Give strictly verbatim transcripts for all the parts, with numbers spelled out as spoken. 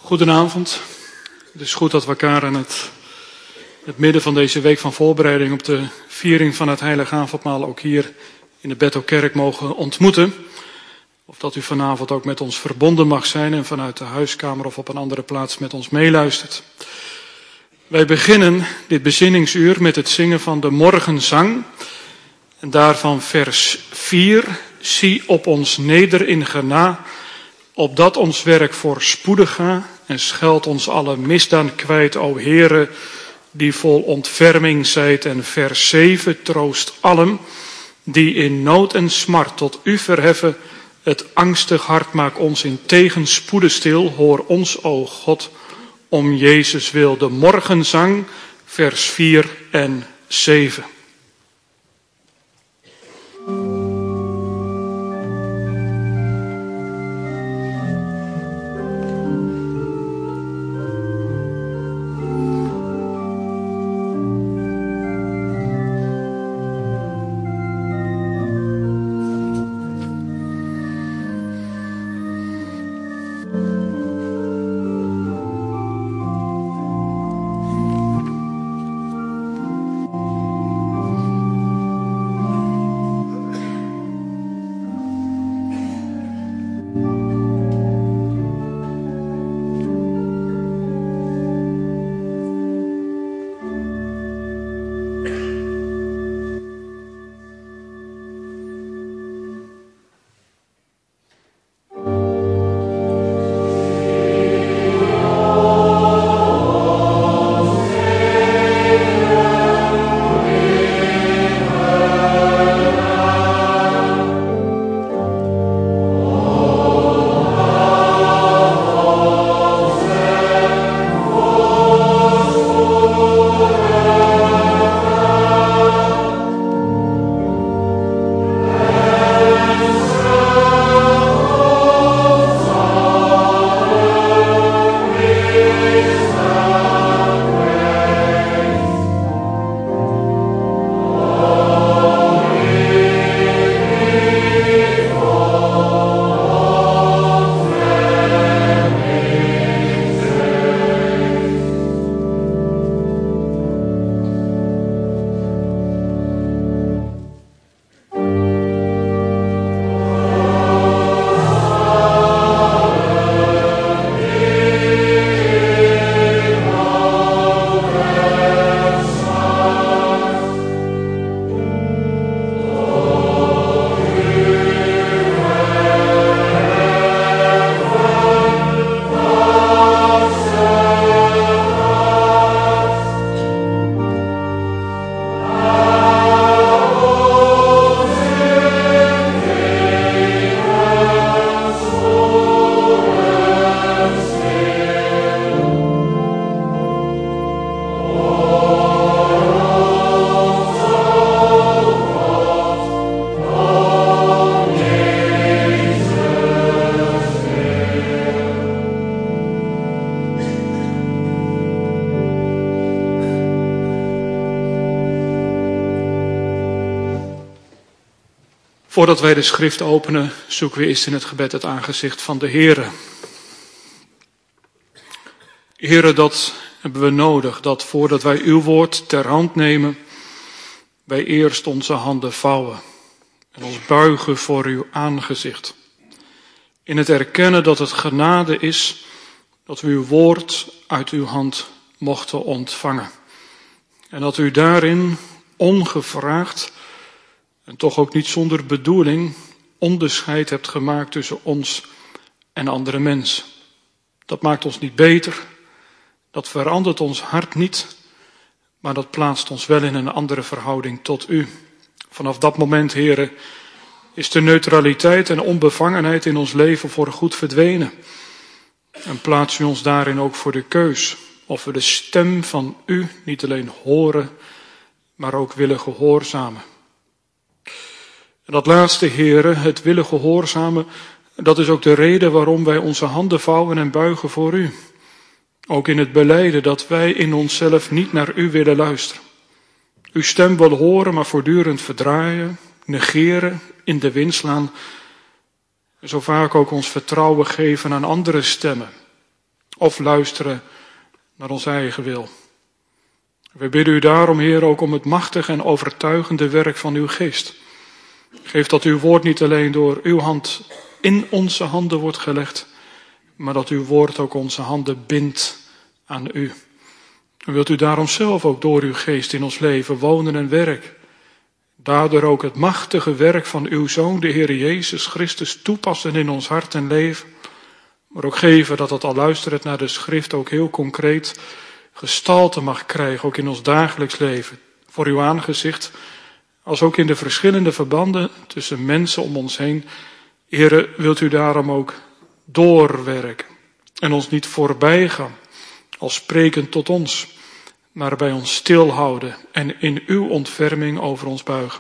Goedenavond. Het is goed dat we elkaar in het, het midden van deze week van voorbereiding op de viering van het Heilige Avondmaal ook hier in de Bethelkerk mogen ontmoeten. Of dat u vanavond ook met ons verbonden mag zijn en vanuit de huiskamer of op een andere plaats met ons meeluistert. Wij beginnen dit bezinningsuur met het zingen van de morgenzang. En daarvan vers vier. Zie op ons neder in gena, opdat ons werk voorspoedig ga en scheld ons alle misdaan kwijt, o Heere, die vol ontferming zijt. En vers zeven, troost allen die in nood en smart tot u verheffen. Het angstig hart maak ons in tegenspoeden stil. Hoor ons, o God, om Jezus wil. De morgenzang, vers vier en zeven. Voordat wij de schrift openen, zoeken we eerst in het gebed het aangezicht van de Heere. Heere, dat hebben we nodig, dat voordat wij uw woord ter hand nemen, wij eerst onze handen vouwen en ons buigen voor uw aangezicht. In het erkennen dat het genade is, dat we uw woord uit uw hand mochten ontvangen. En dat u daarin ongevraagd en toch ook niet zonder bedoeling onderscheid hebt gemaakt tussen ons en andere mensen. Dat maakt ons niet beter, dat verandert ons hart niet, maar dat plaatst ons wel in een andere verhouding tot u. Vanaf dat moment, Heere, is de neutraliteit en onbevangenheid in ons leven voor goed verdwenen. En plaats u ons daarin ook voor de keus, of we de stem van u niet alleen horen, maar ook willen gehoorzamen. En dat laatste, Heere, het willen gehoorzamen, dat is ook de reden waarom wij onze handen vouwen en buigen voor u. Ook in het belijden dat wij in onszelf niet naar u willen luisteren. Uw stem wil horen, maar voortdurend verdraaien, negeren, in de wind slaan. En zo vaak ook ons vertrouwen geven aan andere stemmen. of luisteren naar ons eigen wil. We bidden u daarom, Heer, ook om het machtige en overtuigende werk van uw geest. Geef dat uw woord niet alleen door uw hand in onze handen wordt gelegd, maar dat uw woord ook onze handen bindt aan u. En wilt u daarom zelf ook door uw geest in ons leven wonen en werken. Daardoor ook het machtige werk van uw Zoon, de Heer Jezus Christus, toepassen in ons hart en leven. Maar ook geven dat het al luisterend naar de schrift ook heel concreet gestalte mag krijgen, ook in ons dagelijks leven. Voor uw aangezicht, als ook in de verschillende verbanden tussen mensen om ons heen. Heere, wilt u daarom ook doorwerken en ons niet voorbij gaan, als sprekend tot ons, maar bij ons stilhouden en in uw ontferming over ons buigen.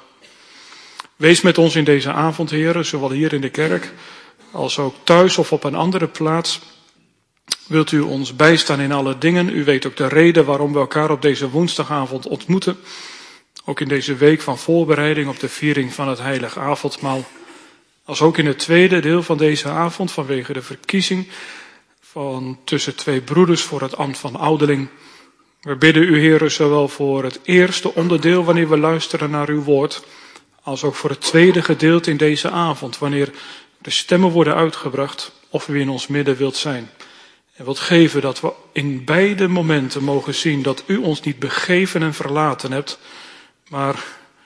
Wees met ons in deze avond, Heere, zowel hier in de kerk als ook thuis of op een andere plaats. Wilt u ons bijstaan in alle dingen? U weet ook de reden waarom we elkaar op deze woensdagavond ontmoeten. Ook in deze week van voorbereiding op de viering van het heilige avondmaal. Als ook in het tweede deel van deze avond vanwege de verkiezing van tussen twee broeders voor het ambt van ouderling. We bidden u, Heere, zowel voor het eerste onderdeel wanneer we luisteren naar uw woord, als ook voor het tweede gedeelte in deze avond, wanneer de stemmen worden uitgebracht of u in ons midden wilt zijn. En wilt geven dat we in beide momenten mogen zien dat u ons niet begeven en verlaten hebt, maar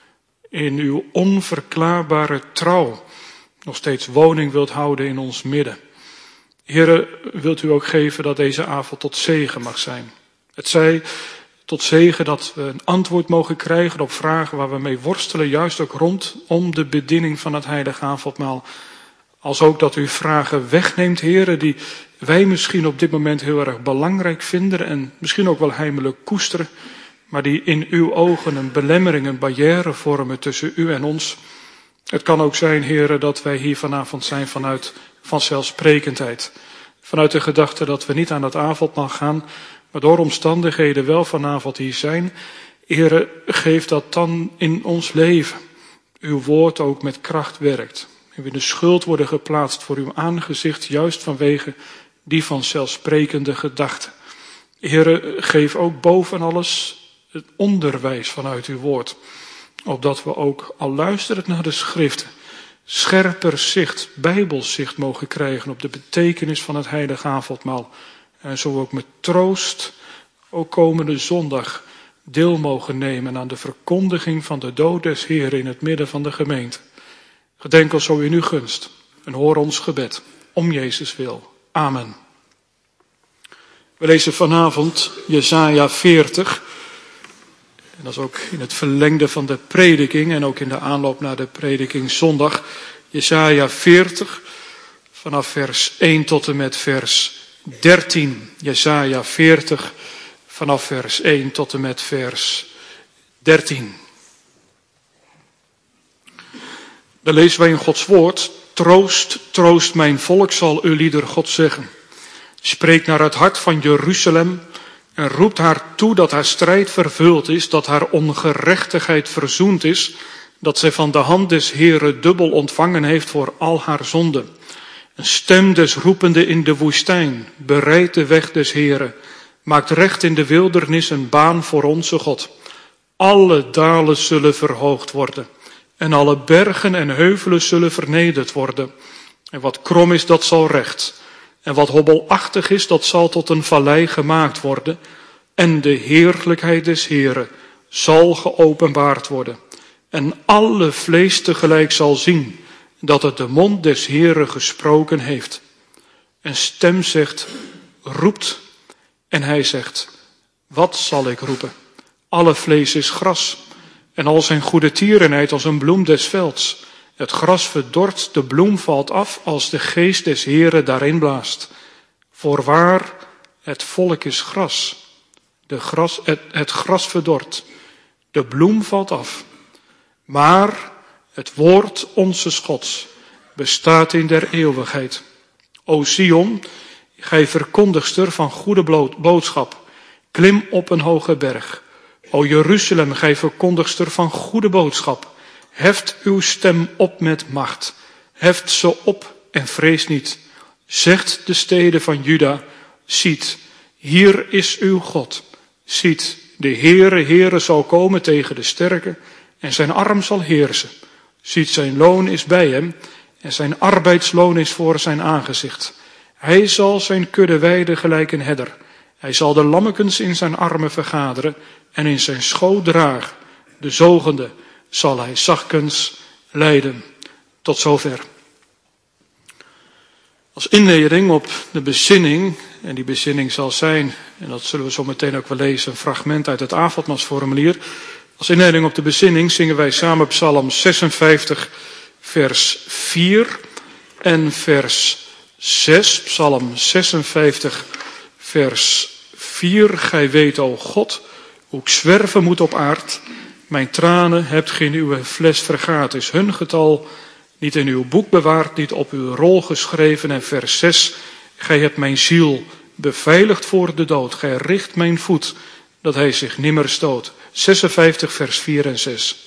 in uw onverklaarbare trouw nog steeds woning wilt houden in ons midden. Heere, wilt u ook geven dat deze avond tot zegen mag zijn. Het zij tot zegen dat we een antwoord mogen krijgen op vragen waar we mee worstelen, juist ook rondom de bediening van het heilige avondmaal. Als ook dat u vragen wegneemt, Heere, die wij misschien op dit moment heel erg belangrijk vinden en misschien ook wel heimelijk koesteren, maar die in uw ogen een belemmering, een barrière vormen tussen u en ons. Het kan ook zijn, Heere, dat wij hier vanavond zijn vanuit vanzelfsprekendheid. Vanuit de gedachte dat we niet aan het avondmaal gaan, maar door omstandigheden wel vanavond hier zijn. Heere, geef dat dan in ons leven. Uw woord ook met kracht werkt. En we in de schuld worden geplaatst voor uw aangezicht, juist vanwege die vanzelfsprekende gedachte. Heere, geef ook boven alles het onderwijs vanuit uw woord. Opdat we ook, al luisterend naar de schriften, scherper zicht, bijbelzicht mogen krijgen op de betekenis van het heilige avondmaal. En zo ook met troost, ook komende zondag, deel mogen nemen aan de verkondiging van de dood des Heeren in het midden van de gemeente. Gedenk ons zo in uw gunst en hoor ons gebed, om Jezus wil. Amen. We lezen vanavond Jesaja veertig. En dat is ook in het verlengde van de prediking en ook in de aanloop naar de prediking zondag. Jesaja veertig, vanaf vers één tot en met vers dertien. Jesaja veertig, vanaf vers één tot en met vers dertien. Dan lezen wij in Gods woord: Troost, troost mijn volk, zal uw lieder God zeggen. Spreek naar het hart van Jeruzalem en roept haar toe dat haar strijd vervuld is, dat haar ongerechtigheid verzoend is, dat zij van de hand des Heeren dubbel ontvangen heeft voor al haar zonden. Een stem des roepende in de woestijn, bereid de weg des Heeren, maakt recht in de wildernis een baan voor onze God. Alle dalen zullen verhoogd worden en alle bergen en heuvelen zullen vernederd worden. En wat krom is, dat zal recht. En wat hobbelachtig is, dat zal tot een vallei gemaakt worden. En de heerlijkheid des Heeren zal geopenbaard worden. En alle vlees tegelijk zal zien dat het de mond des Heeren gesproken heeft. Een stem zegt, roept. En hij zegt, wat zal ik roepen? Alle vlees is gras. En al zijn goede tierenheid als een bloem des velds. Het gras verdort, de bloem valt af als de geest des Heeren daarin blaast. Voorwaar, het volk is gras. De gras het, het gras verdort, de bloem valt af. Maar het woord onze Gods bestaat in der eeuwigheid. O Sion, gij verkondigster van goede boodschap, klim op een hoge berg. O Jeruzalem, gij verkondigster van goede boodschap, heft uw stem op met macht. Heft ze op en vrees niet. Zegt de steden van Juda, Ziet, hier is uw God. Ziet, de Heere, Heere zal komen tegen de sterken en zijn arm zal heersen. Ziet, zijn loon is bij hem en zijn arbeidsloon is voor zijn aangezicht. Hij zal zijn kudde weiden gelijk een herder. Hij zal de lammekens in zijn armen vergaderen en in zijn schoot dragen. De zogende zal hij zachtkens leiden. Tot zover. Als inleiding op de bezinning, en die bezinning zal zijn, en dat zullen we zo meteen ook wel lezen, een fragment uit het avondmaalsformulier. Als inleiding op de bezinning zingen wij samen Psalm zesenvijftig, vers vier en vers zes. Psalm zesenvijftig, vers vier. Gij weet, o God, hoe ik zwerven moet op aard. Mijn tranen hebt ge in uw fles vergaat, is hun getal niet in uw boek bewaard, niet op uw rol geschreven. En vers zes, gij hebt mijn ziel beveiligd voor de dood. Gij richt mijn voet, dat hij zich nimmer stoot. zesenvijftig, vers vier en zes.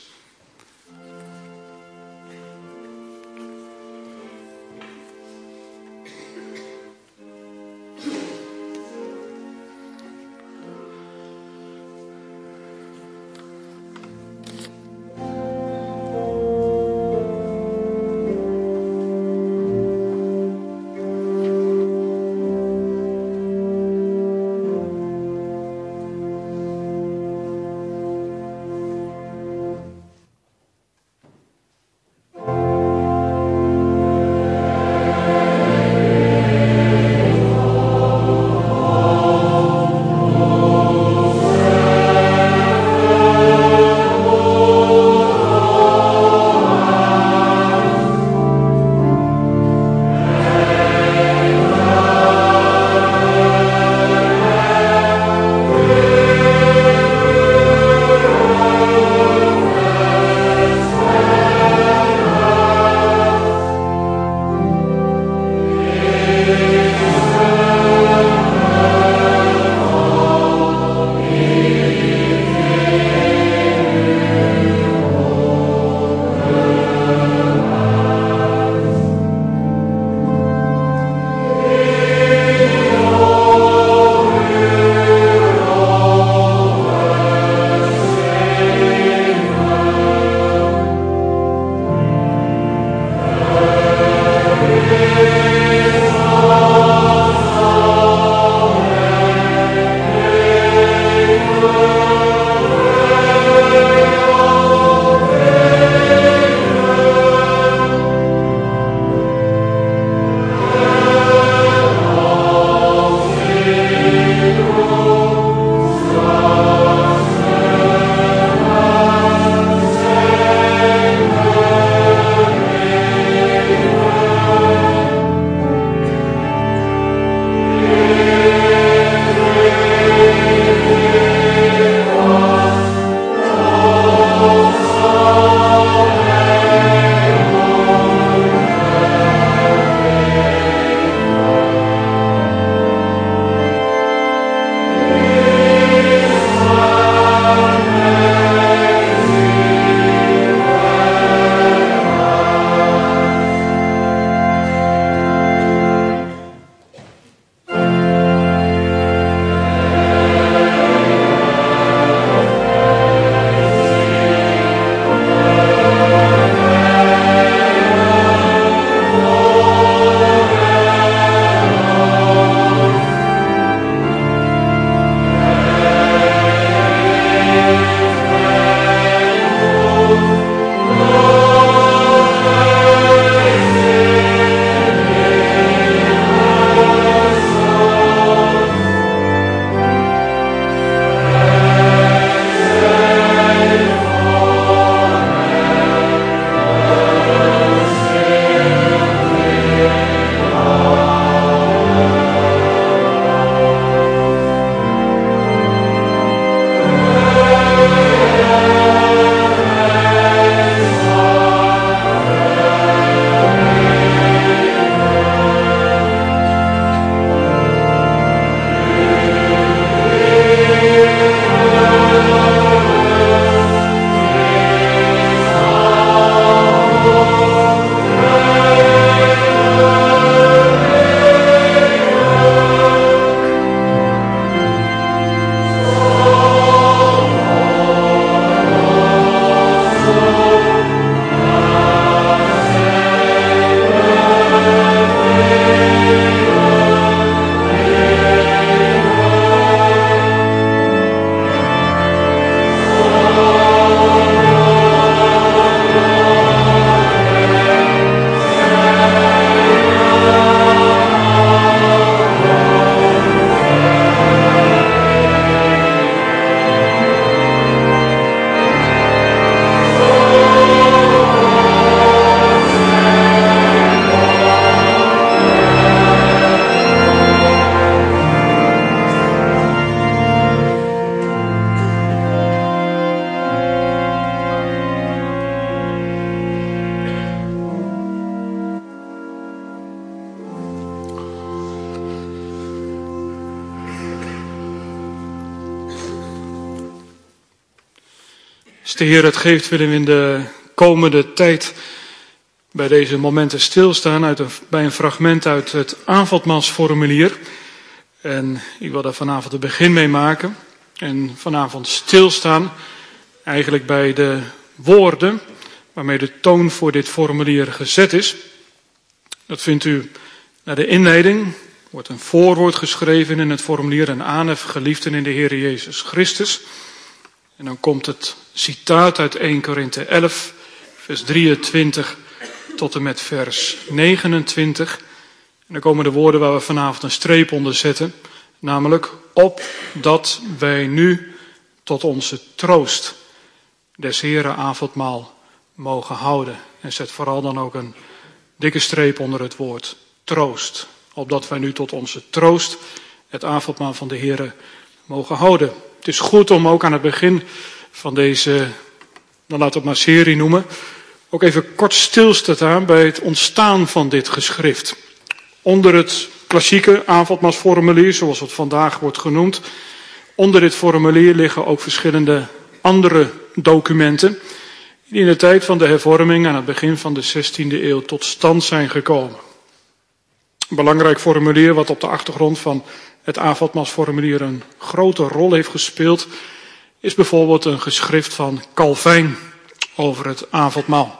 Als de Heer het geeft, willen we in de komende tijd bij deze momenten stilstaan uit een, bij een fragment uit het avondmaalsformulier. En ik wil daar vanavond het begin mee maken. En vanavond stilstaan eigenlijk bij de woorden waarmee de toon voor dit formulier gezet is. Dat vindt u naar de inleiding. Er wordt een voorwoord geschreven in het formulier, een aanhef geliefden in de Heer Jezus Christus. En dan komt het citaat uit eerste Korinthe elf, vers drieëntwintig tot en met vers negenentwintig. En dan komen de woorden waar we vanavond een streep onder zetten. Namelijk, opdat wij nu tot onze troost des Heren avondmaal mogen houden. En zet vooral dan ook een dikke streep onder het woord troost. Opdat wij nu tot onze troost het avondmaal van de Heren mogen houden. Het is goed om ook aan het begin van deze, dan laten we het maar serie noemen, ook even kort stil te staan bij het ontstaan van dit geschrift. Onder het klassieke avondmaalsformulier, zoals het vandaag wordt genoemd, onder dit formulier liggen ook verschillende andere documenten die in de tijd van de hervorming aan het begin van de zestiende eeuw tot stand zijn gekomen. Een belangrijk formulier wat op de achtergrond van het avondmaalsformulier een grote rol heeft gespeeld, is bijvoorbeeld een geschrift van Calvijn over het avondmaal.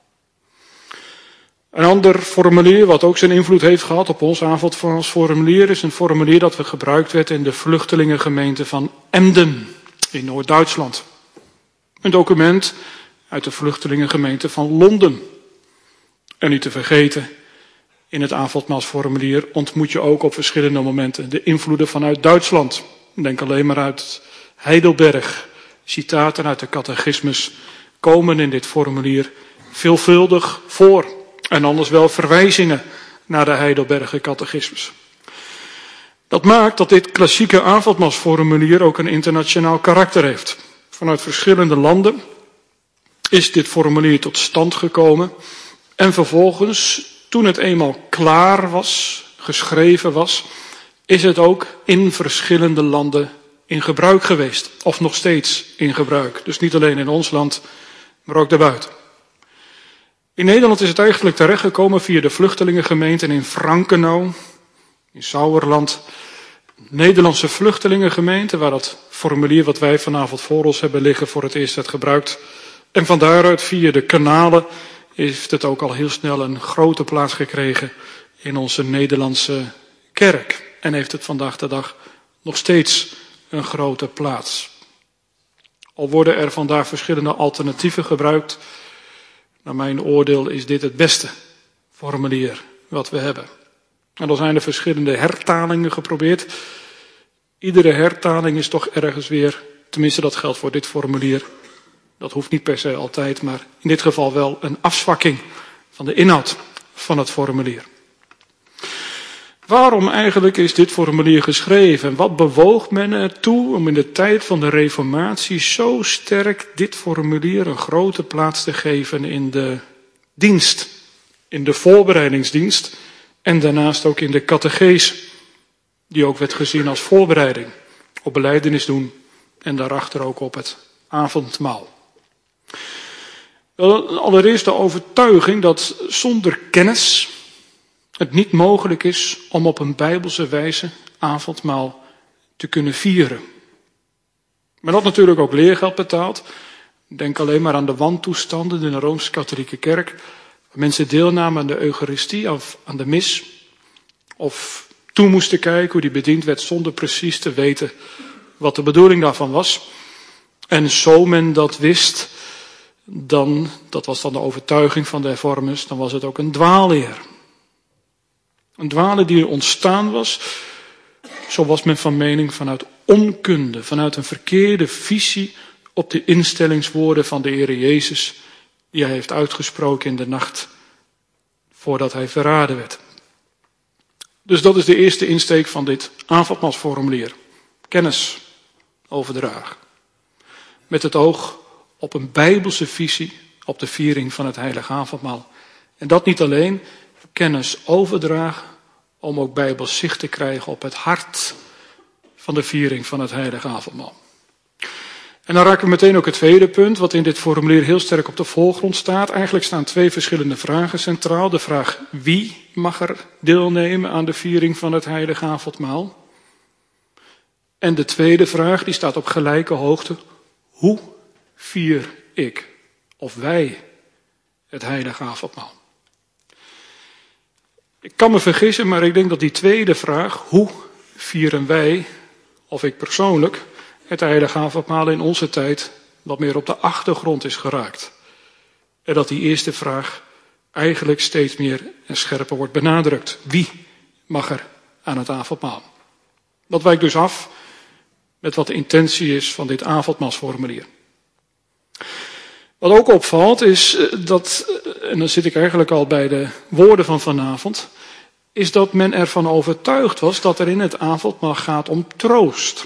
Een ander formulier wat ook zijn invloed heeft gehad op ons avondmaalsformulier is een formulier dat gebruikt werd in de vluchtelingengemeente van Emden in Noord-Duitsland. Een document uit de vluchtelingengemeente van Londen. En niet te vergeten, in het avondmaalsformulier ontmoet je ook op verschillende momenten de invloeden vanuit Duitsland. Denk alleen maar uit Heidelberg. Citaten uit de catechismus komen in dit formulier veelvuldig voor. En anders wel verwijzingen naar de Heidelberger catechismus. Dat maakt dat dit klassieke avondmaalsformulier ook een internationaal karakter heeft. Vanuit verschillende landen is dit formulier tot stand gekomen. En vervolgens, toen het eenmaal klaar was, geschreven was, is het ook in verschillende landen in gebruik geweest. Of nog steeds in gebruik. Dus niet alleen in ons land, maar ook daarbuiten. In Nederland is het eigenlijk terechtgekomen via de vluchtelingengemeenten in Frankenau, in Sauerland. Nederlandse vluchtelingengemeente, waar dat formulier wat wij vanavond voor ons hebben liggen voor het eerst werd gebruikt. En van daaruit via de kanalen heeft het ook al heel snel een grote plaats gekregen in onze Nederlandse kerk. En heeft het vandaag de dag nog steeds een grote plaats. Al worden er vandaag verschillende alternatieven gebruikt. Naar mijn oordeel is dit het beste formulier wat we hebben. En dan zijn er verschillende hertalingen geprobeerd. Iedere hertaling is toch ergens weer, tenminste dat geldt voor dit formulier. Dat hoeft niet per se altijd, maar in dit geval wel een afzwakking van de inhoud van het formulier. Waarom eigenlijk is dit formulier geschreven? En wat bewoog men ertoe om in de tijd van de Reformatie zo sterk dit formulier een grote plaats te geven in de dienst, in de voorbereidingsdienst en daarnaast ook in de catechese, die ook werd gezien als voorbereiding op belijdenis doen en daarachter ook op het avondmaal. Allereerst de overtuiging dat zonder kennis het niet mogelijk is om op een bijbelse wijze avondmaal te kunnen vieren. Men had natuurlijk ook leergeld betaald. Denk alleen maar aan de wantoestanden in de Rooms-Katholieke Kerk. Mensen deelnamen aan de Eucharistie of aan de mis. Of toe moesten kijken hoe die bediend werd zonder precies te weten wat de bedoeling daarvan was. En zo men dat wist, dan, dat was dan de overtuiging van de hervormers, dan was het ook een dwaalleer. Een dwaalleer die er ontstaan was, zo was men van mening vanuit onkunde, vanuit een verkeerde visie op de instellingswoorden van de Heer Jezus, die hij heeft uitgesproken in de nacht voordat hij verraden werd. Dus dat is de eerste insteek van dit avondmaalsformulier. Kennis overdragen. Met het oog op een bijbelse visie op de viering van het heilige avondmaal. En dat niet alleen, kennis overdragen om ook bijbels zicht te krijgen op het hart van de viering van het heilige avondmaal. En dan raken we meteen ook het tweede punt, wat in dit formulier heel sterk op de voorgrond staat. Eigenlijk staan twee verschillende vragen centraal. De vraag wie mag er deelnemen aan de viering van het heilige avondmaal? En de tweede vraag, die staat op gelijke hoogte. Hoe vier ik, of wij, het heilige avondmaal? Ik kan me vergissen, maar ik denk dat die tweede vraag, hoe vieren wij, of ik persoonlijk, het heilige avondmaal in onze tijd wat meer op de achtergrond is geraakt. En dat die eerste vraag eigenlijk steeds meer en scherper wordt benadrukt. Wie mag er aan het avondmaal? Dat wijkt dus af met wat de intentie is van dit avondmaalsformulier. Wat ook opvalt is dat, en dan zit ik eigenlijk al bij de woorden van vanavond, is dat men ervan overtuigd was dat er in het avondmaal gaat om troost.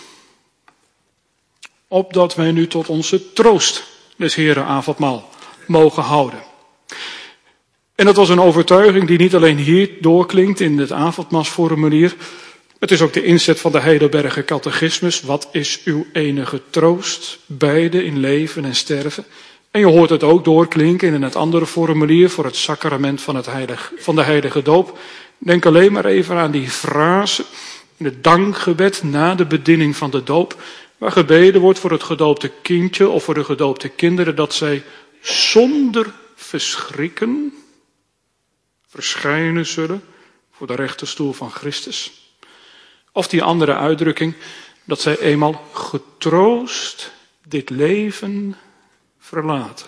Opdat wij nu tot onze troost des Heren avondmaal mogen houden. En dat was een overtuiging die niet alleen hier doorklinkt in het avondmaalsformulier. Het is ook de inzet van de Heidelberger Catechismus. Wat is uw enige troost? Beide in leven en sterven. En je hoort het ook doorklinken in het andere formulier voor het sacrament van, het heilig, van de heilige doop. Denk alleen maar even aan die frase in het dankgebed na de bediening van de doop, waar gebeden wordt voor het gedoopte kindje of voor de gedoopte kinderen, dat zij zonder verschrikken verschijnen zullen voor de rechterstoel van Christus. Of die andere uitdrukking, dat zij eenmaal getroost dit leven verlaten.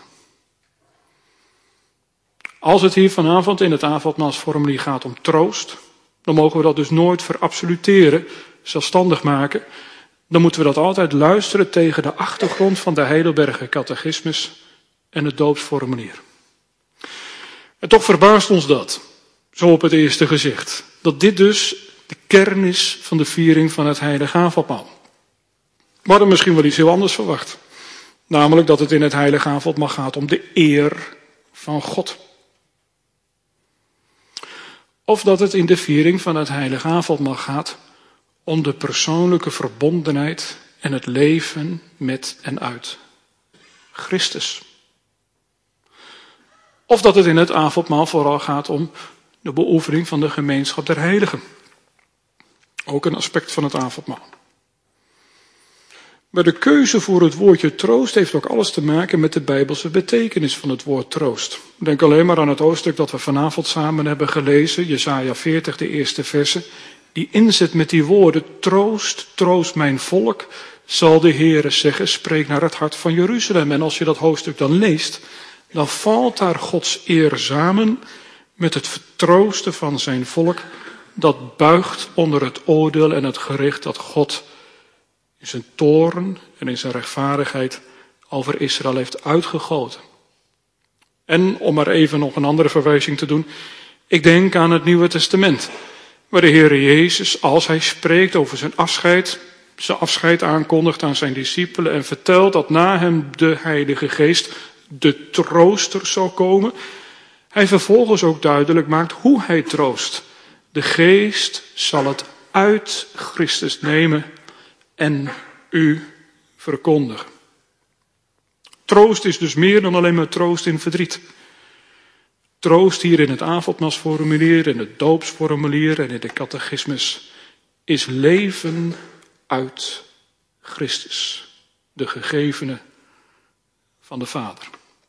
Als het hier vanavond in het avondmaalsformulier gaat om troost, dan mogen we dat dus nooit verabsoluteren, zelfstandig maken. Dan moeten we dat altijd luisteren tegen de achtergrond van de Heidelberger Catechismus en het doopsformulier. En toch verbaast ons dat, zo op het eerste gezicht, dat dit dus de kern is van de viering van het heilige avondmaal. We hadden misschien wel iets heel anders verwacht. Namelijk dat het in het heilige avondmaal gaat om de eer van God. Of dat het in de viering van het heilige avondmaal gaat om de persoonlijke verbondenheid en het leven met en uit Christus. Of dat het in het avondmaal vooral gaat om de beoefening van de gemeenschap der heiligen. Ook een aspect van het avondmaal. Maar de keuze voor het woordje troost heeft ook alles te maken met de Bijbelse betekenis van het woord troost. Denk alleen maar aan het hoofdstuk dat we vanavond samen hebben gelezen, Jesaja veertig, de eerste verse. Die inzet met die woorden, troost, troost mijn volk, zal de Heere zeggen, spreek naar het hart van Jeruzalem. En als je dat hoofdstuk dan leest, dan valt daar Gods eer samen met het vertroosten van zijn volk, dat buigt onder het oordeel en het gericht dat God in zijn toorn en in zijn rechtvaardigheid over Israël heeft uitgegoten. En om maar even nog een andere verwijzing te doen, ik denk aan het Nieuwe Testament, waar de Heer Jezus, als hij spreekt over zijn afscheid, zijn afscheid aankondigt aan zijn discipelen en vertelt dat na hem de Heilige Geest, de trooster, zal komen, hij vervolgens ook duidelijk maakt hoe hij troost. De Geest zal het uit Christus nemen en u verkondigen. Troost is dus meer dan alleen maar troost in verdriet. Troost hier in het avondmaalsformulier, in het doopsformulier en in de catechismus is leven uit Christus, de gegevene van de Vader.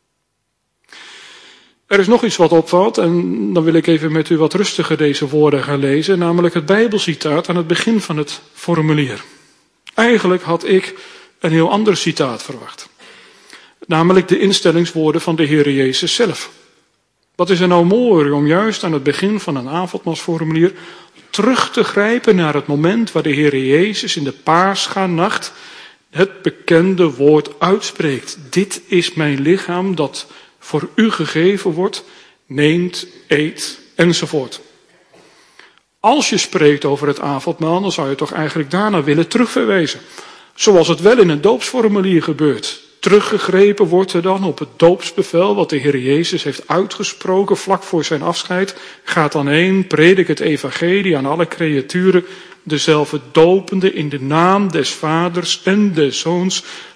Er is nog iets wat opvalt en dan wil ik even met u wat rustiger deze woorden gaan lezen, namelijk het Bijbelcitaat aan het begin van het formulier. Eigenlijk had ik een heel ander citaat verwacht. Namelijk de instellingswoorden van de Heer Jezus zelf. Wat is er nou mooi om juist aan het begin van een avondmaalsformulier terug te grijpen naar het moment waar de Heer Jezus in de Paascha-nacht het bekende woord uitspreekt. Dit is mijn lichaam dat voor u gegeven wordt, neemt, eet, enzovoort. Als je spreekt over het avondmaal, dan zou je toch eigenlijk daarna willen terugverwijzen. Zoals het wel in een doopsformulier gebeurt. Teruggegrepen wordt er dan op het doopsbevel wat de Heer Jezus heeft uitgesproken vlak voor zijn afscheid. Gaat dan heen, predik het evangelie aan alle creaturen, dezelfde dopende in de naam des Vaders en des Zoons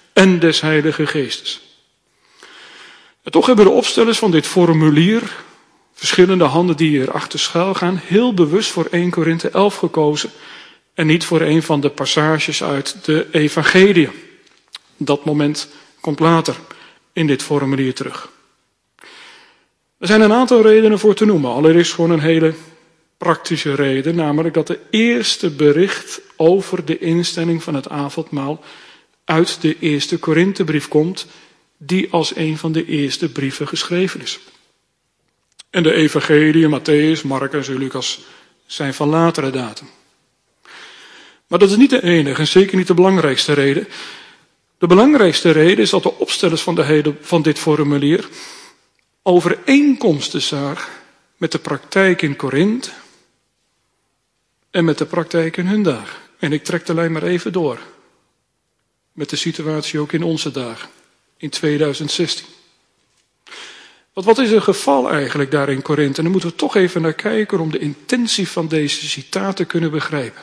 en des Heilige Geestes. En toch hebben de opstellers van dit formulier, verschillende handen die hier achter schuil gaan, heel bewust voor Eerste Korinthe elf gekozen en niet voor een van de passages uit de Evangelie. Dat moment komt later in dit formulier terug. Er zijn een aantal redenen voor te noemen. Allereerst gewoon een hele praktische reden, namelijk dat de eerste bericht over de instelling van het avondmaal uit de Eerste Korinthebrief komt, die als een van de eerste brieven geschreven is. En de Evangelie, Matthäus, Marcus en Lucas zijn van latere datum. Maar dat is niet de enige en zeker niet de belangrijkste reden. De belangrijkste reden is dat de opstellers van, de hele, van dit formulier overeenkomsten zagen met de praktijk in Korinthe en met de praktijk in hun dagen. En ik trek de lijn maar even door. Met de situatie ook in onze dagen, in tweeduizend zestien. Want wat is het geval eigenlijk daar in Korinthe? En daar moeten we toch even naar kijken om de intentie van deze citaat te kunnen begrijpen.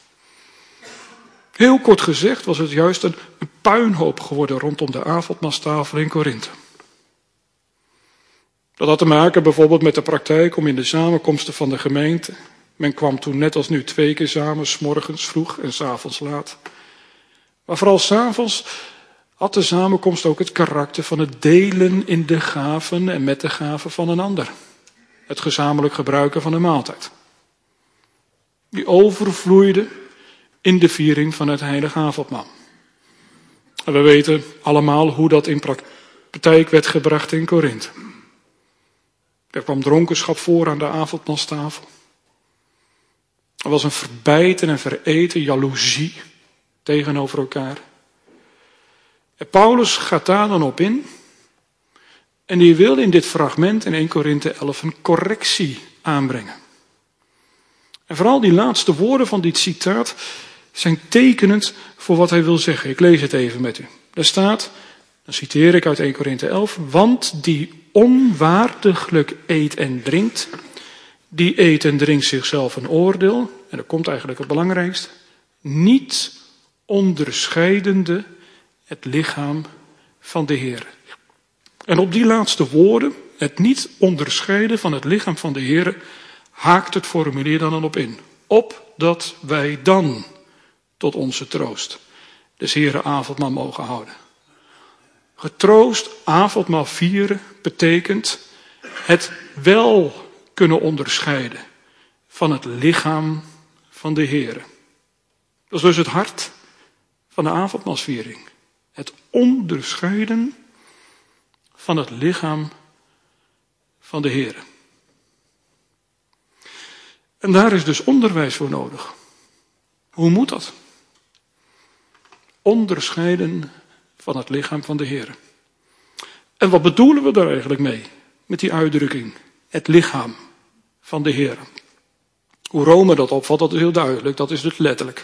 Heel kort gezegd was het juist een, een puinhoop geworden rondom de avondmaalstafel in Korinthe. Dat had te maken bijvoorbeeld met de praktijk om in de samenkomsten van de gemeente. Men kwam toen net als nu twee keer samen, 's morgens vroeg en 's avonds laat. Maar vooral 's avonds had de samenkomst ook het karakter van het delen in de gaven en met de gaven van een ander. Het gezamenlijk gebruiken van de maaltijd. Die overvloeide in de viering van het heilige avondmaal. En we weten allemaal hoe dat in praktijk werd gebracht in Korinthe. Er kwam dronkenschap voor aan de avondmaalstafel. Er was een verbijten en vereten jaloezie tegenover elkaar. En Paulus gaat daar dan op in. En die wil in dit fragment in Eerste Korinthe elf een correctie aanbrengen. En vooral die laatste woorden van dit citaat zijn tekenend voor wat hij wil zeggen. Ik lees het even met u. Daar staat, dan citeer ik uit Eerste Korinthe elf, want die onwaardiglijk eet en drinkt, die eet en drinkt zichzelf een oordeel, en dat komt eigenlijk het belangrijkste, niet onderscheidende het lichaam van de Heer. En op die laatste woorden, het niet onderscheiden van het lichaam van de Heer, haakt het formulier dan op in. Opdat wij dan tot onze troost des Heeren avondmaal mogen houden. Getroost avondmaal vieren betekent het wel kunnen onderscheiden van het lichaam van de Heere. Dat is dus het hart van de avondmaalsviering. Het onderscheiden van het lichaam van de Heere. En daar is dus onderwijs voor nodig. Hoe moet dat? Onderscheiden van het lichaam van de Heere. En wat bedoelen we daar eigenlijk mee? Met die uitdrukking, het lichaam van de Heere. Hoe Rome dat opvat, dat is heel duidelijk, dat is dus letterlijk.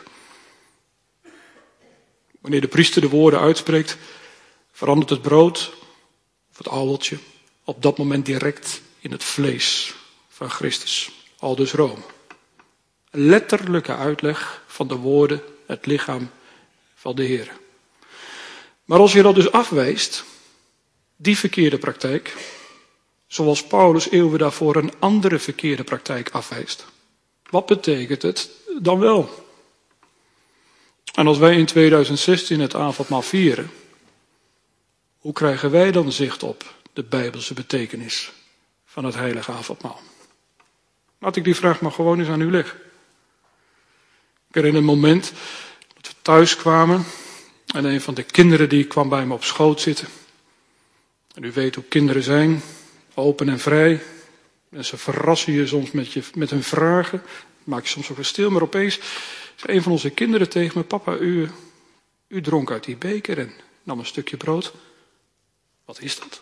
Wanneer de priester de woorden uitspreekt, verandert het brood, of het ouweltje, op dat moment direct in het vlees van Christus. Al dus Rome. Een letterlijke uitleg van de woorden, het lichaam van de Heer. Maar als je dat dus afwijst, die verkeerde praktijk, zoals Paulus eeuwen daarvoor een andere verkeerde praktijk afwijst, wat betekent het dan wel? En als wij in tweeduizend zestien het avondmaal vieren, hoe krijgen wij dan zicht op de Bijbelse betekenis van het heilige avondmaal? Laat ik die vraag maar gewoon eens aan u leggen. Ik herinner een moment dat we thuis kwamen en een van de kinderen die kwam bij me op schoot zitten. En u weet hoe kinderen zijn, open en vrij. En ze verrassen je soms met, je, met hun vragen. Maak je soms ook weer stil, maar opeens zei een van onze kinderen tegen me: papa, u, u dronk uit die beker en nam een stukje brood. Wat is dat?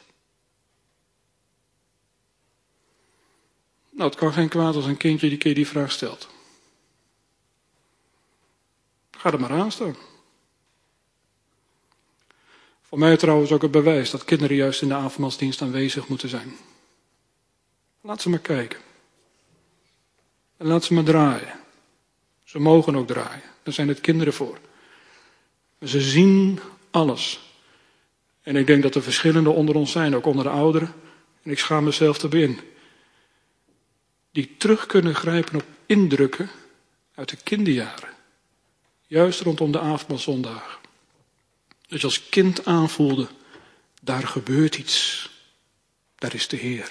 Nou, het kan geen kwaad als een kindje die keer die vraag stelt. Ga er maar aan staan. Voor mij trouwens ook het bewijs dat kinderen juist in de avondmaalsdienst aanwezig moeten zijn. Laat ze maar kijken. En laat ze maar draaien. Ze mogen ook draaien. Daar zijn het kinderen voor. Ze zien alles. En ik denk dat er verschillende onder ons zijn, ook onder de ouderen. En ik schaam mezelf erbij in. Die terug kunnen grijpen op indrukken uit de kinderjaren. Juist rondom de avondmaalzondag. Dat je als kind aanvoelde, daar gebeurt iets. Daar is de Heer.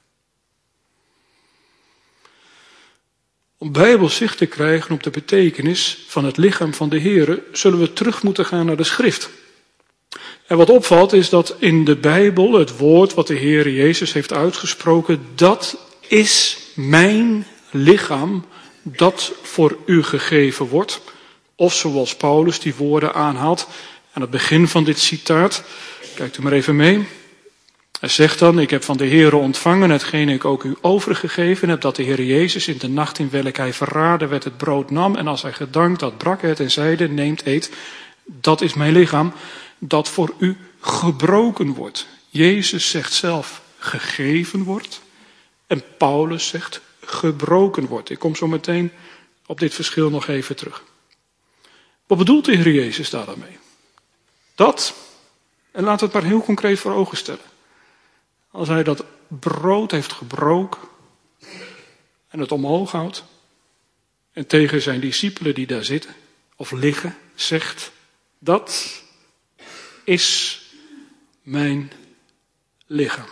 Om bijbels zicht te krijgen op de betekenis van het lichaam van de Heer, zullen we terug moeten gaan naar de schrift. En wat opvalt is dat in de Bijbel het woord wat de Heer Jezus heeft uitgesproken, dat is mijn lichaam dat voor u gegeven wordt. Of zoals Paulus die woorden aanhaalt aan het begin van dit citaat. Kijkt u maar even mee. Hij zegt dan, ik heb van de Heere ontvangen hetgeen ik ook u overgegeven heb, dat de Heer Jezus in de nacht in welke hij verraden werd het brood nam. En als hij gedankt had, brak hij het en zeide, neemt, eet, dat is mijn lichaam, dat voor u gebroken wordt. Jezus zegt zelf, gegeven wordt. En Paulus zegt, gebroken wordt. Ik kom zo meteen op dit verschil nog even terug. Wat bedoelt de Heer Jezus daar dan mee? Dat, en laten we het maar heel concreet voor ogen stellen. Als hij dat brood heeft gebroken en het omhoog houdt en tegen zijn discipelen die daar zitten of liggen zegt, dat is mijn lichaam.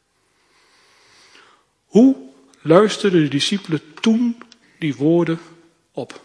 Hoe luisterden de discipelen toen die woorden op?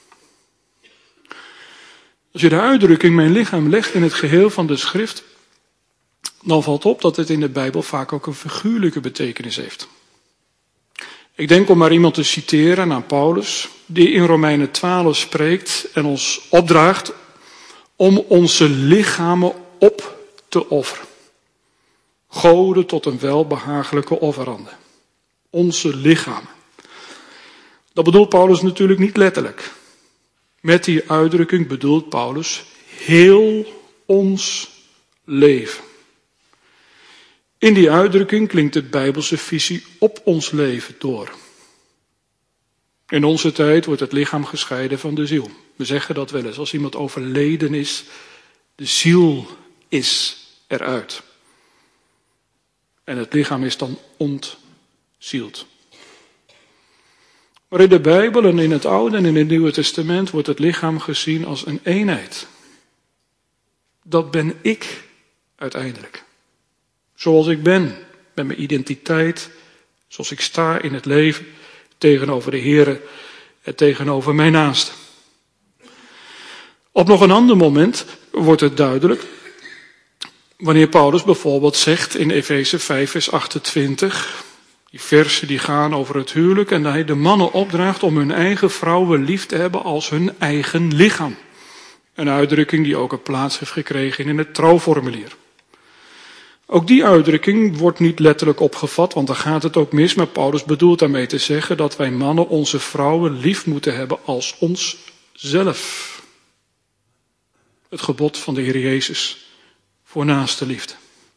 Als je de uitdrukking mijn lichaam legt in het geheel van de schrift, dan valt op dat het in de Bijbel vaak ook een figuurlijke betekenis heeft. Ik denk om maar iemand te citeren aan Paulus, die in Romeinen twaalf spreekt en ons opdraagt om onze lichamen op te offeren. Goden tot een welbehagelijke offerande. Onze lichamen. Dat bedoelt Paulus natuurlijk niet letterlijk. Met die uitdrukking bedoelt Paulus heel ons leven. In die uitdrukking klinkt de Bijbelse visie op ons leven door. In onze tijd wordt het lichaam gescheiden van de ziel. We zeggen dat wel eens, als iemand overleden is, de ziel is eruit. En het lichaam is dan ontzield. Maar in de Bijbel en in het Oude en in het Nieuwe Testament wordt het lichaam gezien als een eenheid. Dat ben ik uiteindelijk. Zoals ik ben, met mijn identiteit, zoals ik sta in het leven, tegenover de Heere en tegenover mijn naaste. Op nog een ander moment wordt het duidelijk, wanneer Paulus bijvoorbeeld zegt in Efeze vijf vers achtentwintig, die versen die gaan over het huwelijk, en hij de mannen opdraagt om hun eigen vrouwen lief te hebben als hun eigen lichaam. Een uitdrukking die ook een plaats heeft gekregen in het trouwformulier. Ook die uitdrukking wordt niet letterlijk opgevat, want dan gaat het ook mis. Maar Paulus bedoelt daarmee te zeggen dat wij mannen onze vrouwen lief moeten hebben als onszelf. Het gebod van de Heer Jezus voor naaste liefde.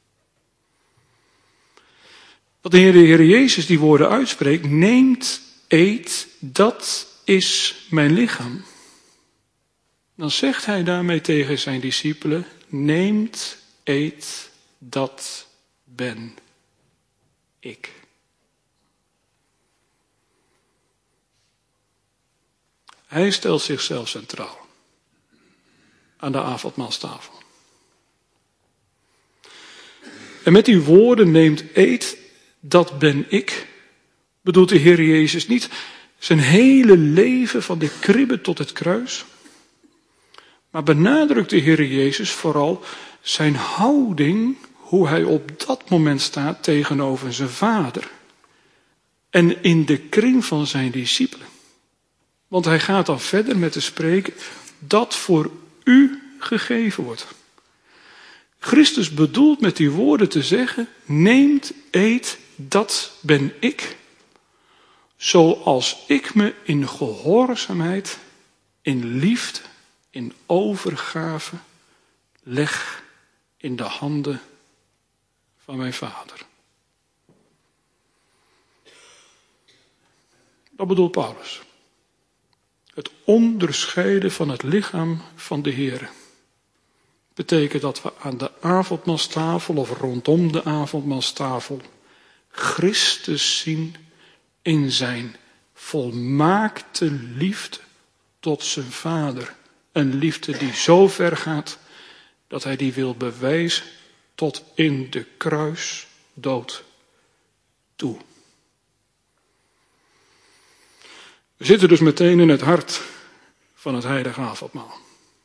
Dat de Heer Jezus die woorden uitspreekt, neemt, eet, dat is mijn lichaam. Dan zegt hij daarmee tegen zijn discipelen, neemt, eet, dat ben ik. Hij stelt zichzelf centraal aan de avondmaalstafel. En met die woorden neemt, eet, dat ben ik, bedoelt de Heer Jezus niet zijn hele leven van de kribbe tot het kruis, maar benadrukt de Heer Jezus vooral zijn houding, hoe hij op dat moment staat tegenover zijn Vader en in de kring van zijn discipelen. Want hij gaat dan verder met te spreken dat voor u gegeven wordt. Christus bedoelt met die woorden te zeggen, neemt, eet, dat ben ik. Zoals ik me in gehoorzaamheid, in liefde, in overgave leg in de handen van mijn Vader. Dat bedoelt Paulus. Het onderscheiden van het lichaam van de Heer. betekent dat we aan de avondmaalstafel of rondom de avondmaalstafel Christus zien in zijn volmaakte liefde tot zijn Vader. Een liefde die zo ver gaat dat hij die wil bewijzen tot in de kruisdood toe. We zitten dus meteen in het hart van het heilige avondmaal.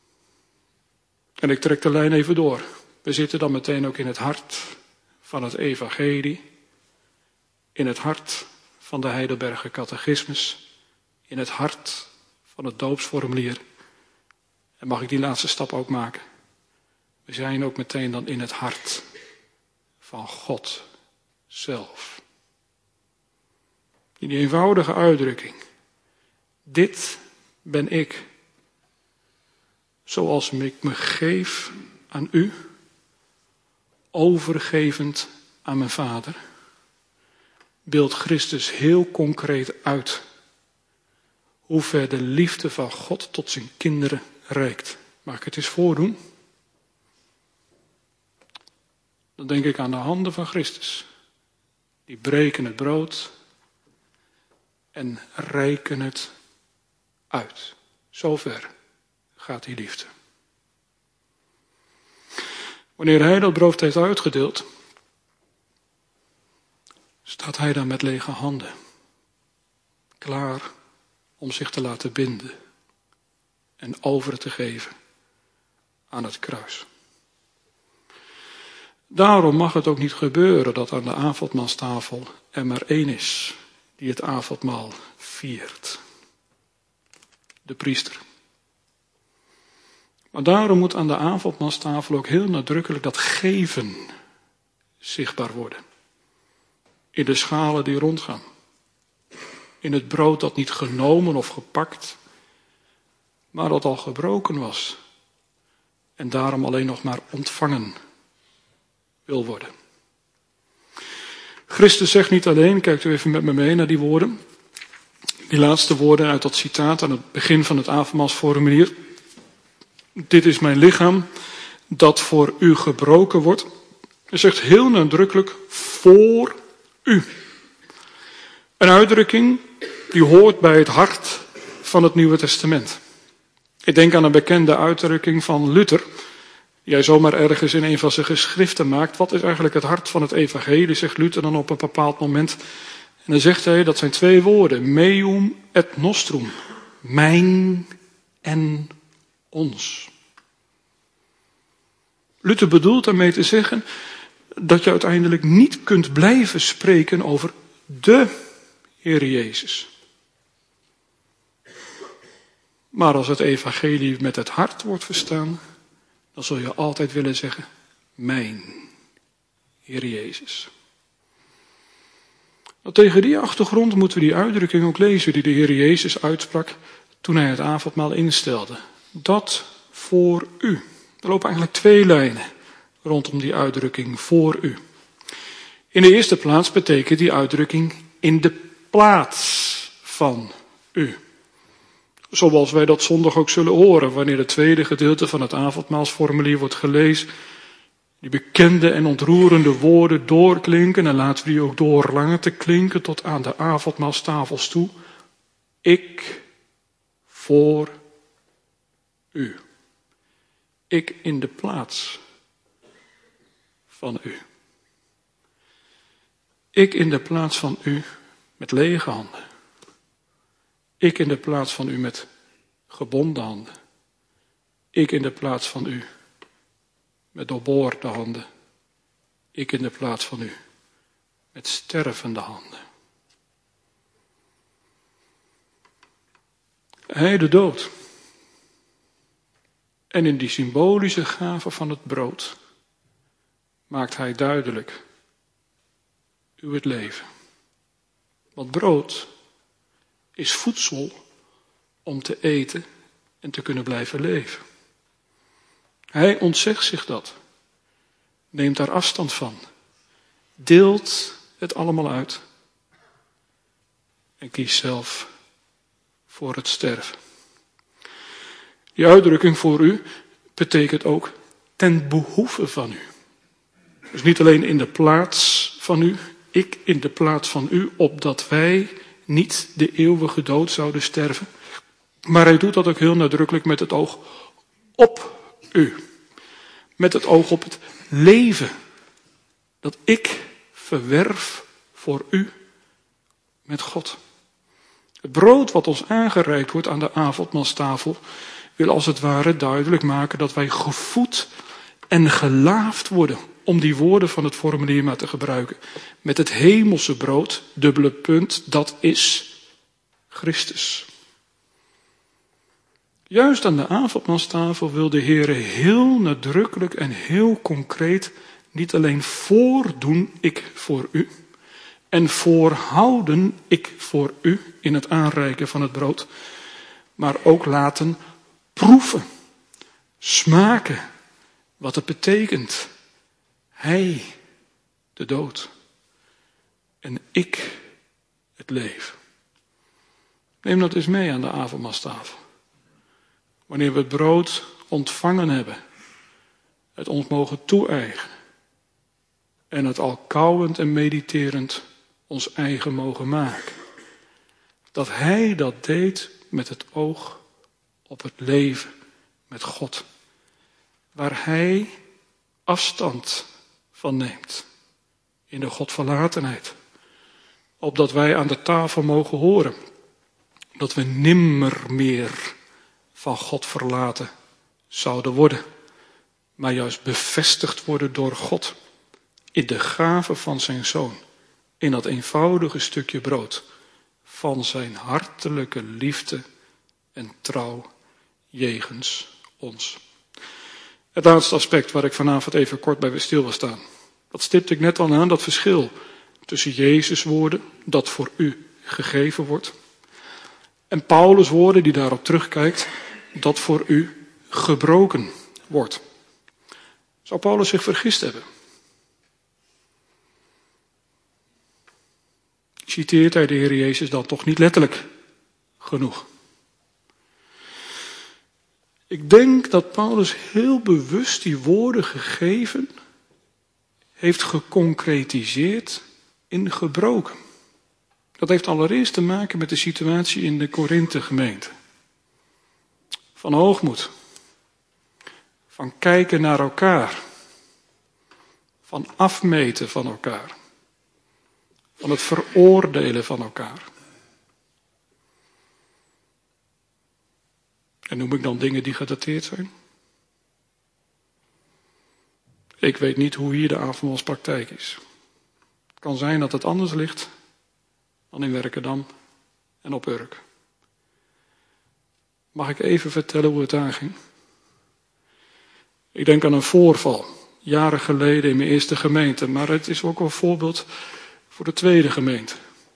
En ik trek de lijn even door. We zitten dan meteen ook in het hart van het evangelie, in het hart van de Heidelberger catechismus, in het hart van het doopsformulier. En mag ik die laatste stap ook maken? We zijn ook meteen dan in het hart van God zelf. In die eenvoudige uitdrukking. Dit ben ik, zoals ik me geef aan u, overgevend aan mijn Vader, beeldt Christus heel concreet uit hoe ver de liefde van God tot zijn kinderen reikt. Mag ik het eens voordoen? Dan denk ik aan de handen van Christus. Die breken het brood en reiken het uit. Zover gaat die liefde. Wanneer hij dat brood heeft uitgedeeld, staat hij dan met lege handen, klaar om zich te laten binden en over te geven aan het kruis. Daarom mag het ook niet gebeuren dat aan de avondmaalstafel er maar één is die het avondmaal viert. De priester. Maar daarom moet aan de avondmaalstafel ook heel nadrukkelijk dat geven zichtbaar worden. In de schalen die rondgaan. In het brood dat niet genomen of gepakt, maar dat al gebroken was. En daarom alleen nog maar ontvangen wil worden. Christus zegt niet alleen, kijkt u even met me mee naar die woorden. Die laatste woorden uit dat citaat aan het begin van het avondmaalsformulier. Dit is mijn lichaam dat voor u gebroken wordt. Hij zegt heel nadrukkelijk voor u. Een uitdrukking die hoort bij het hart van het Nieuwe Testament. Ik denk aan een bekende uitdrukking van Luther, die hij zomaar ergens in een van zijn geschriften maakt. Wat is eigenlijk het hart van het evangelie, zegt Luther dan op een bepaald moment. En dan zegt hij, dat zijn twee woorden, meum et nostrum, mijn en ons. Luther bedoelt daarmee te zeggen dat je uiteindelijk niet kunt blijven spreken over de Heer Jezus. Maar als het evangelie met het hart wordt verstaan, dan zul je altijd willen zeggen, mijn Heer Jezus. Nou, tegen die achtergrond moeten we die uitdrukking ook lezen die de Heer Jezus uitsprak toen hij het avondmaal instelde. Dat voor u. Er lopen eigenlijk twee lijnen rondom die uitdrukking voor u. In de eerste plaats betekent die uitdrukking in de plaats van u. Zoals wij dat zondag ook zullen horen wanneer het tweede gedeelte van het avondmaalsformulier wordt gelezen. Die bekende en ontroerende woorden doorklinken en laten we die ook door te klinken tot aan de avondmaalstafels toe. Ik voor u. Ik in de plaats van u. Ik in de plaats van u met lege handen. Ik in de plaats van u met gebonden handen. Ik in de plaats van u met doorboorde handen. Ik in de plaats van u met stervende handen. Hij de dood. En in die symbolische gave van het brood maakt hij duidelijk uw het leven. Want brood is voedsel om te eten en te kunnen blijven leven. Hij ontzegt zich dat. Neemt daar afstand van. Deelt het allemaal uit. En kiest zelf voor het sterven. Die uitdrukking voor u betekent ook ten behoeve van u. Dus niet alleen in de plaats van u, ik in de plaats van u, opdat wij niet de eeuwige dood zouden sterven. Maar hij doet dat ook heel nadrukkelijk met het oog op u. Met het oog op het leven dat ik verwerf voor u met God. Het brood wat ons aangereikt wordt aan de avondmaalstafel wil als het ware duidelijk maken dat wij gevoed en gelaafd worden, om die woorden van het formulier maar te gebruiken, met het hemelse brood, dubbele punt, dat is Christus. Juist aan de avondmaalstafel wil de Heer heel nadrukkelijk en heel concreet niet alleen voordoen ik voor u en voorhouden ik voor u in het aanreiken van het brood, maar ook laten proeven, smaken wat het betekent. Hij, de dood, en ik, het leven. Neem dat eens mee aan de avondmaalstafel. Wanneer we het brood ontvangen hebben, het ons mogen toe-eigenen en het al kauwend en mediterend ons eigen mogen maken. Dat hij dat deed met het oog op het leven met God. Waar hij afstand van neemt in de Godverlatenheid. Opdat wij aan de tafel mogen horen. Dat we nimmer meer van God verlaten zouden worden. Maar juist bevestigd worden door God. In de gave van zijn Zoon. In dat eenvoudige stukje brood. Van zijn hartelijke liefde en trouw jegens ons. Het laatste aspect waar ik vanavond even kort bij stil wil staan. Dat stipte ik net al aan, dat verschil tussen Jezus' woorden, dat voor u gegeven wordt, en Paulus' woorden, die daarop terugkijkt, dat voor u gebroken wordt. Zou Paulus zich vergist hebben? Citeert hij de Heer Jezus dan toch niet letterlijk genoeg? Ik denk dat Paulus heel bewust die woorden gegeven heeft geconcretiseerd in gebroken. Dat heeft allereerst te maken met de situatie in de Korinthe-gemeente. Van hoogmoed. Van kijken naar elkaar. Van afmeten van elkaar. Van het veroordelen van elkaar. En noem ik dan dingen die gedateerd zijn? Ik weet niet hoe hier de avondmaalspraktijk is. Het kan zijn dat het anders ligt dan in Werkendam en op Urk. Mag ik even vertellen hoe het aanging? Ik denk aan een voorval, jaren geleden in mijn eerste gemeente, maar het is ook een voorbeeld voor de tweede gemeente.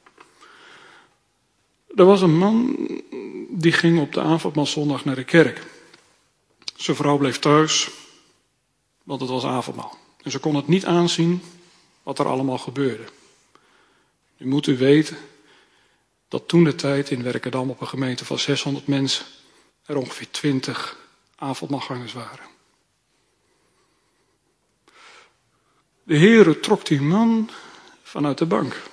Er was een man die ging op de avondmaalzondag naar de kerk. Zijn vrouw bleef thuis, want het was avondmaal. En ze kon het niet aanzien wat er allemaal gebeurde. Nu moet u weten dat toen de tijd in Werkendam op een gemeente van zeshonderd mensen er ongeveer twintig avondmaalgangers waren. De Heere trok die man vanuit de bank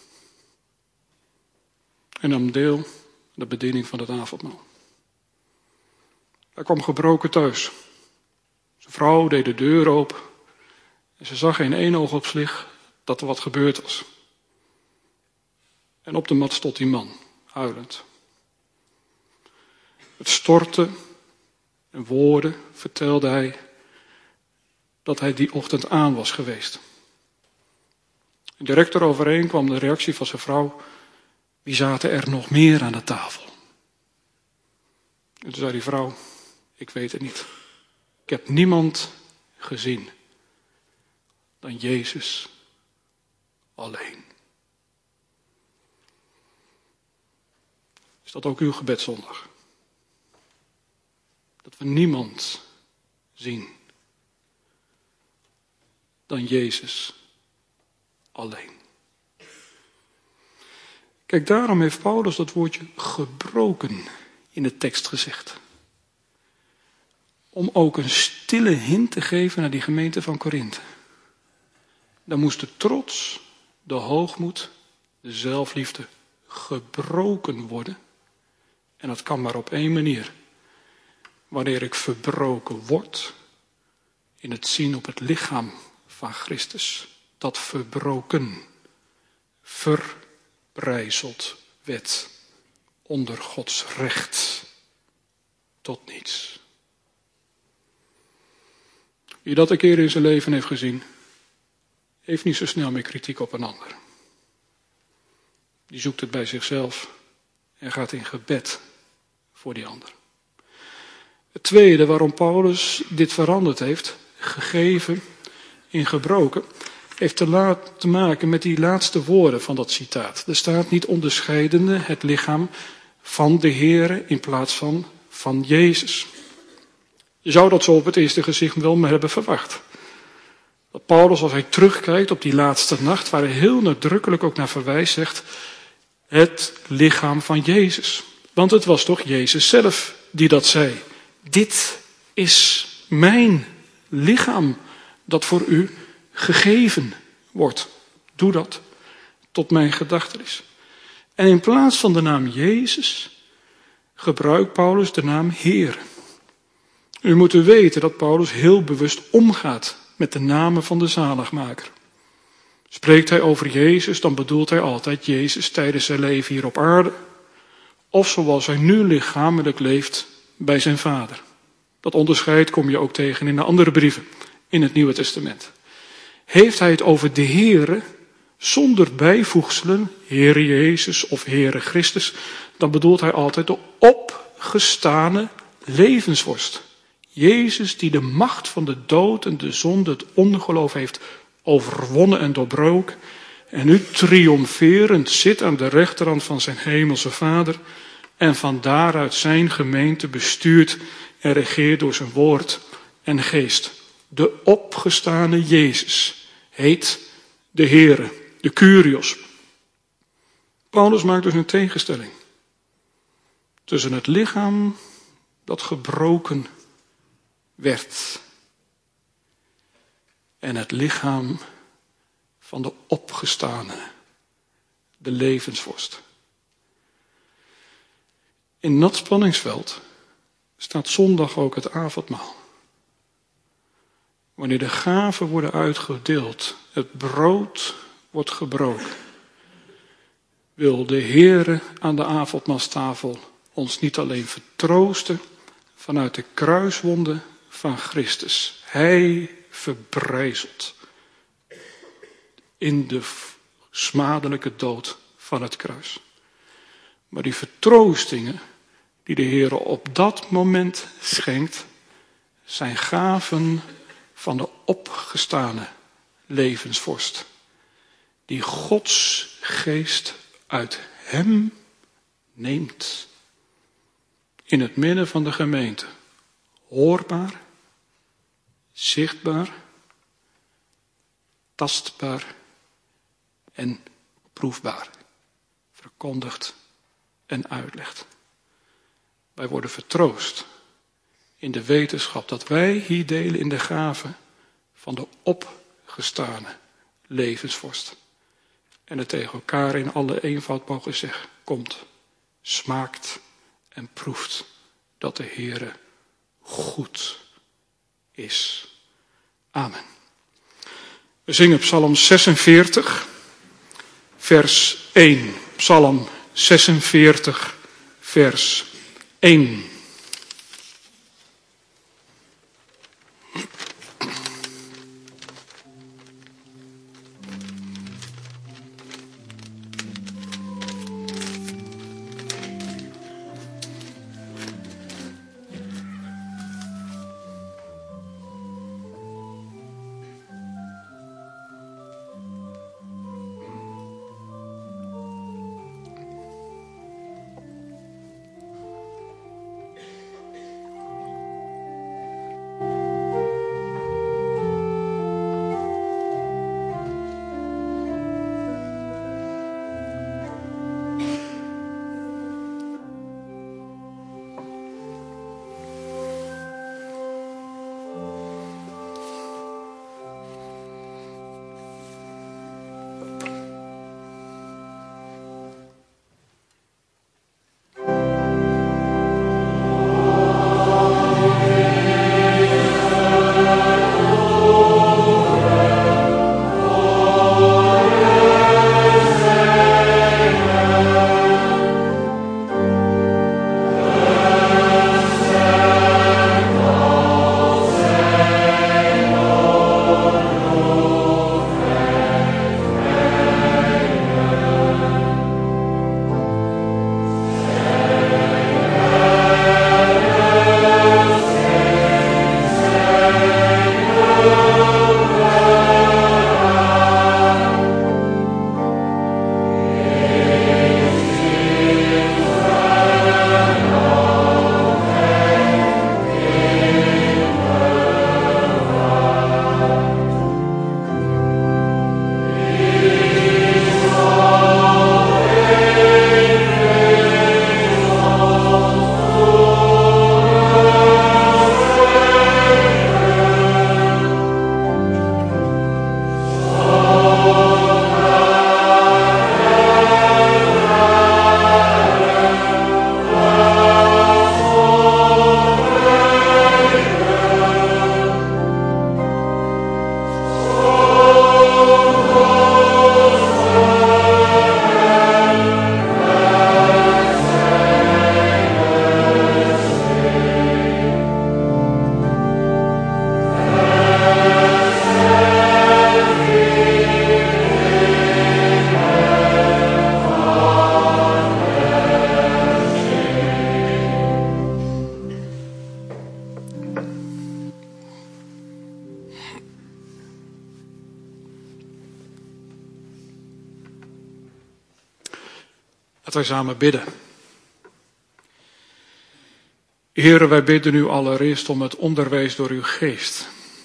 en nam deel aan de bediening van het avondmaal. Hij kwam gebroken thuis. Zijn vrouw deed de deur open en ze zag in één oogopslag dat er wat gebeurd was. En op de mat stond die man, huilend. Het stortte en woorden vertelde hij dat hij die ochtend aan was geweest. En direct eroverheen kwam de reactie van zijn vrouw: wie zaten er nog meer aan de tafel? En toen zei die vrouw: ik weet het niet. Ik heb niemand gezien dan Jezus alleen. Is dat ook uw gebedszondag? Dat we niemand zien dan Jezus alleen. Kijk, daarom heeft Paulus dat woordje gebroken in de tekst gezegd. Om ook een stille hint te geven naar die gemeente van Korinthe. Dan moest de trots, de hoogmoed, de zelfliefde gebroken worden. En dat kan maar op één manier. Wanneer ik verbroken word in het zien op het lichaam van Christus. Dat verbroken, verbrijzeld werd onder Gods recht tot niets. Wie dat een keer in zijn leven heeft gezien, heeft niet zo snel meer kritiek op een ander. Die zoekt het bij zichzelf en gaat in gebed voor die ander. Het tweede waarom Paulus dit veranderd heeft, gegeven in gebroken, heeft te, laat, te maken met die laatste woorden van dat citaat. Er staat niet onderscheidende het lichaam van de Heere in plaats van van Jezus. Je zou dat zo op het eerste gezicht wel maar hebben verwacht. Dat Paulus, als hij terugkijkt op die laatste nacht, waar hij heel nadrukkelijk ook naar verwijst, zegt het lichaam van Jezus. Want het was toch Jezus zelf die dat zei. Dit is mijn lichaam dat voor u gegeven wordt. Doe dat tot mijn gedachtenis. En in plaats van de naam Jezus gebruikt Paulus de naam Heer. U moet weten dat Paulus heel bewust omgaat met de namen van de zaligmaker. Spreekt hij over Jezus, dan bedoelt hij altijd Jezus tijdens zijn leven hier op aarde. Of zoals hij nu lichamelijk leeft bij zijn Vader. Dat onderscheid kom je ook tegen in de andere brieven in het Nieuwe Testament. Heeft hij het over de Heere, zonder bijvoegselen, Heere Jezus of Heere Christus, dan bedoelt hij altijd de opgestane levensvorst. Jezus die de macht van de dood en de zonde, het ongeloof heeft overwonnen en doorbroken. En nu triomferend zit aan de rechterhand van zijn hemelse Vader. En van daaruit zijn gemeente bestuurt en regeert door zijn woord en geest. De opgestane Jezus heet de Heere, de Kyrios. Paulus maakt dus een tegenstelling tussen het lichaam dat gebroken werd en het lichaam van de opgestane, de levensvorst. In dat spanningsveld staat zondag ook het avondmaal. Wanneer de gaven worden uitgedeeld, het brood wordt gebroken, wil de Heere aan de avondmaalstafel ons niet alleen vertroosten vanuit de kruiswonden van Christus. Hij verbrijzelt in de smadelijke dood van het kruis. Maar die vertroostingen die de Heere op dat moment schenkt, zijn gaven van de opgestane levensvorst. Die Gods geest uit hem neemt. In het midden van de gemeente. Hoorbaar, zichtbaar, tastbaar en proefbaar. Verkondigt en uitlegt. Wij worden vertroost in de wetenschap dat wij hier delen in de gave van de opgestane levensvorst. En het tegen elkaar in alle eenvoud mogen zeggen, komt, smaakt en proeft dat de Heere goed is. Amen. We zingen Psalm zesenveertig, vers één. Psalm zesenveertig, vers één. Laten wij samen bidden. Heere, wij bidden u allereerst om het onderwijs door uw geest.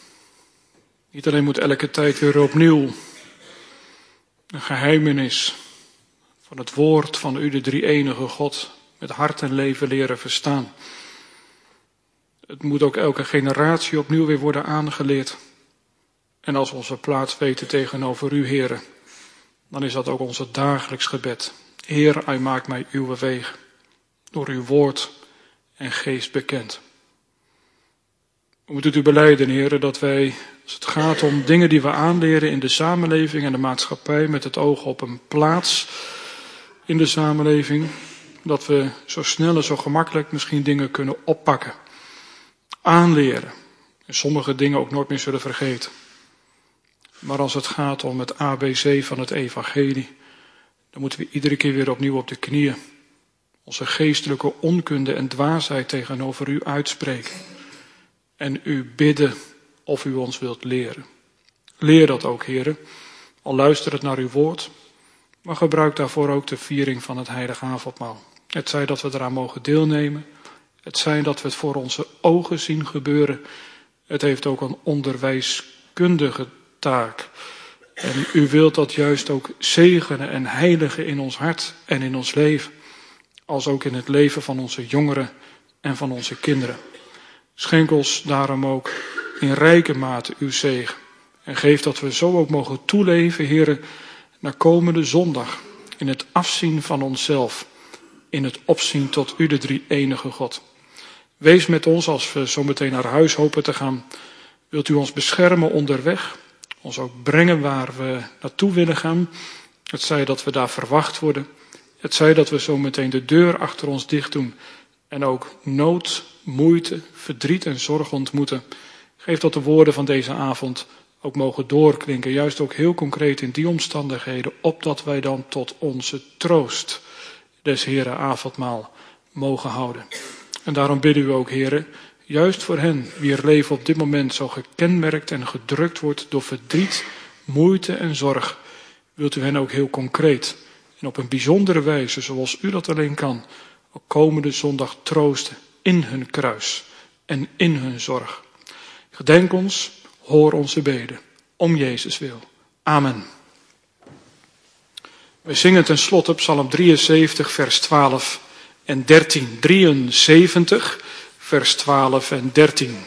Niet alleen moet elke tijd weer opnieuw een geheimenis van het woord van u, de drie-enige God, met hart en leven leren verstaan. Het moet ook elke generatie opnieuw weer worden aangeleerd. En als we onze plaats weten tegenover u, Heere, dan is dat ook onze dagelijks gebed. Heer, hij maakt mij uw weg, door uw woord en geest bekend. We moeten u belijden, Heere, dat wij, als het gaat om dingen die we aanleren in de samenleving en de maatschappij, met het oog op een plaats in de samenleving, dat we zo snel en zo gemakkelijk misschien dingen kunnen oppakken, aanleren en sommige dingen ook nooit meer zullen vergeten. Maar als het gaat om het A B C van het evangelie, dan moeten we iedere keer weer opnieuw op de knieën onze geestelijke onkunde en dwaasheid tegenover u uitspreken. En u bidden of u ons wilt leren. Leer dat ook, heren, al luister het naar uw woord, maar gebruik daarvoor ook de viering van het heilige avondmaal. Het zij dat we eraan mogen deelnemen, het zij dat we het voor onze ogen zien gebeuren. Het heeft ook een onderwijskundige taak. En u wilt dat juist ook zegenen en heiligen in ons hart en in ons leven. Als ook in het leven van onze jongeren en van onze kinderen. Schenk ons daarom ook in rijke mate uw zegen. En geef dat we zo ook mogen toeleven, heren, naar komende zondag. In het afzien van onszelf. In het opzien tot u, de drie-enige God. Wees met ons als we zo meteen naar huis hopen te gaan. Wilt u ons beschermen onderweg? Ons ook brengen waar we naartoe willen gaan. Het zij dat we daar verwacht worden. Het zij dat we zo meteen de deur achter ons dicht doen. En ook nood, moeite, verdriet en zorg ontmoeten. Geef dat de woorden van deze avond ook mogen doorklinken. Juist ook heel concreet in die omstandigheden. Opdat wij dan tot onze troost des Heeren avondmaal mogen houden. En daarom bidden we ook, heren, juist voor hen wier leven op dit moment zo gekenmerkt en gedrukt wordt door verdriet, moeite en zorg. Wilt u hen ook heel concreet en op een bijzondere wijze, zoals u dat alleen kan, ook komende zondag troosten in hun kruis en in hun zorg. Gedenk ons, hoor onze beden, om Jezus wil. Amen. Wij zingen ten slotte Psalm drieënzeventig, vers twaalf en dertien. drieënzeventig, vers twaalf en dertien.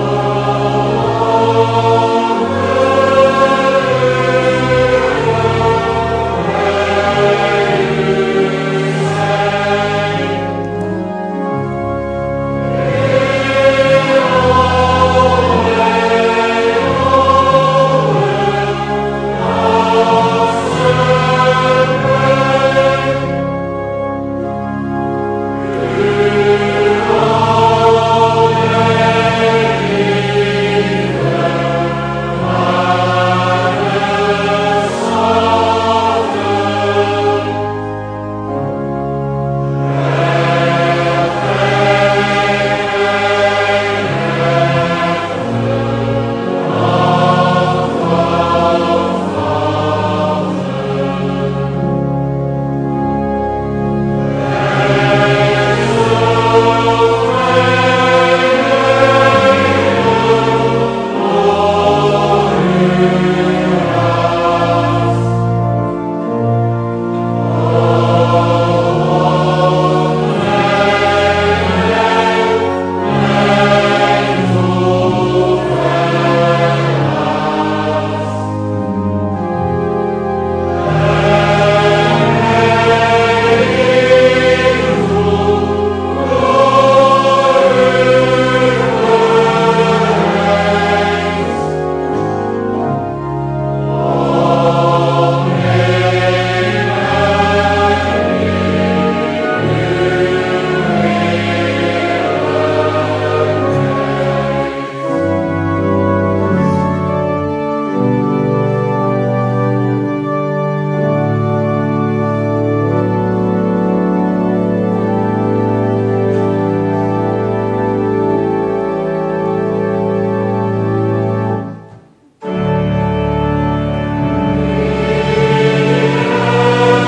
Oh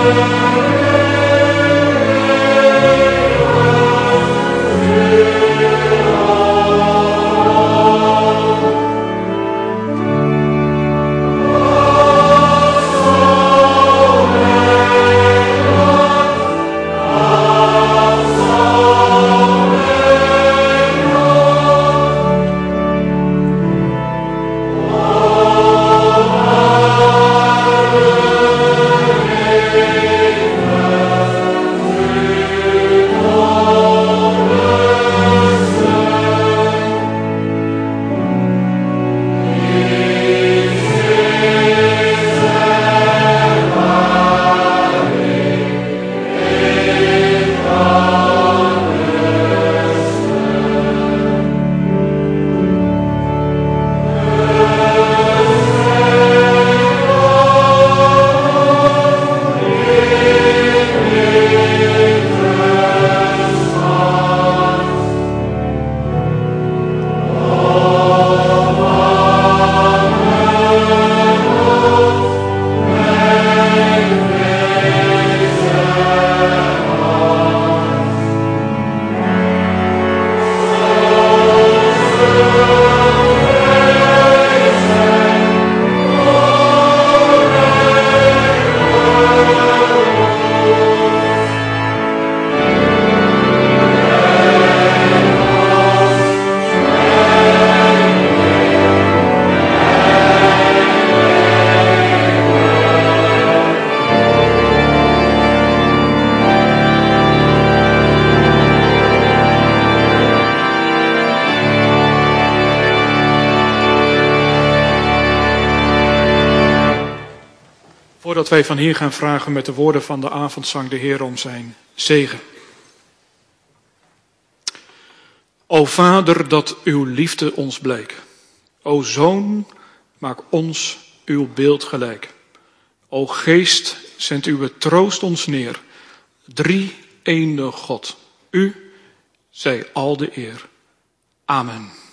Voordat wij van hier gaan vragen met de woorden van de avondzang de Heer om zijn zegen. O Vader, dat uw liefde ons bleek. O Zoon, maak ons uw beeld gelijk. O Geest, zend uw troost ons neer. Drie ene God, u zij al de eer. Amen.